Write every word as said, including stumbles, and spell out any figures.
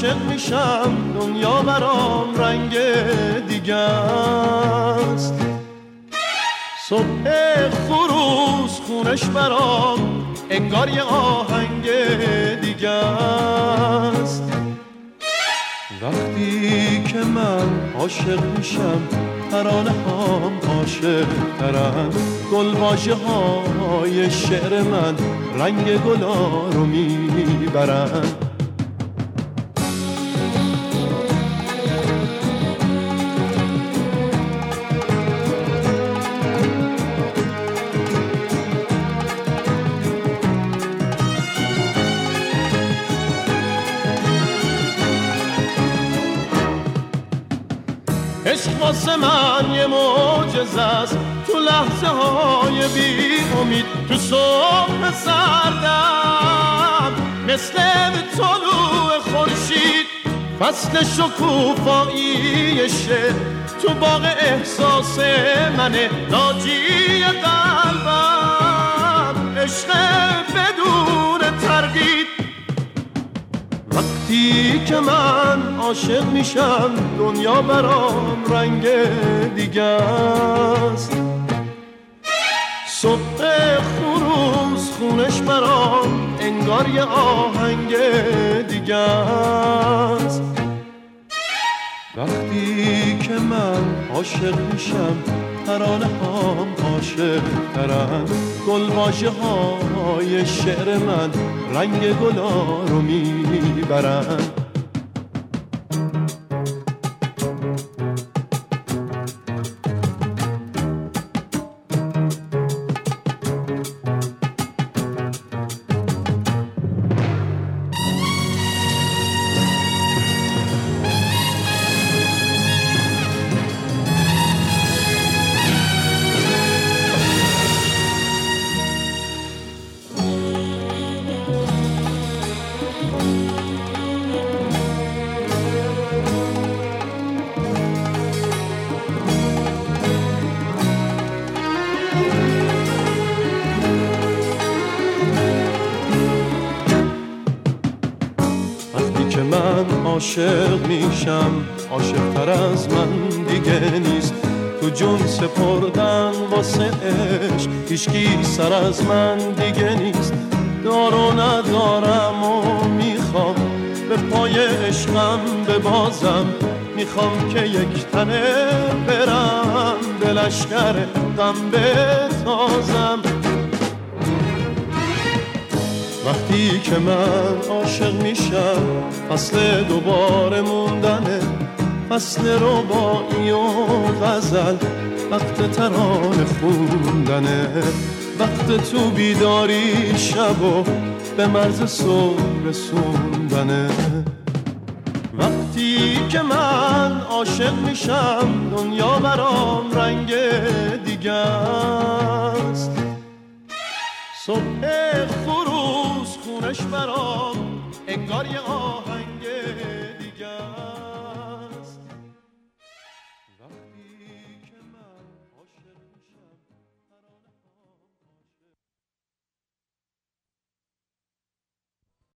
عاشق میشم دنیا برام رنگ دیگه است. صبح خروس خونش برام انگار یه آهنگ دیگه است. وقتی که من عاشق میشم ترانه هم عاشق ترن، گل واژه های شعر من رنگ گلا رو میبرن. عشق واسه من یه معجزه است، تو لحظه های بی امید، تو صبح سردم مثل طلوع خورشید، فصل شکوفاییشه تو باغ احساس منه، ناجی قلبم عشق بدون تردید. وقتی که من عاشق میشم دنیا برام رنگ دیگه است. صبح خروس خونش برام انگار یه آهنگ دیگه است. وقتی که من عاشق میشم ترانه هم عاشق ترن، گل واژه های شعر من رنگ گلا رو میبرن. عاشق میشم عاشق تر از من دیگه نیست، تو جون سپردن واسه عشق هیچکی سر از من دیگه نیست. دار و ندارم و میخوام به پای عشقم ببازم، میخوام که یک تنه برم به لشکر غم بتازم. وقتی که من عاشق میشم فصل دوباره موندنه، فصل رباعی و غزل، وقت ترانه خوندنه، وقت تو بیداری شب و به مرز صبح رسوندنه. وقتی که من عاشق میشم دنیا برام رنگ دیگه است. صبح خروس خونش برام انگار یه آه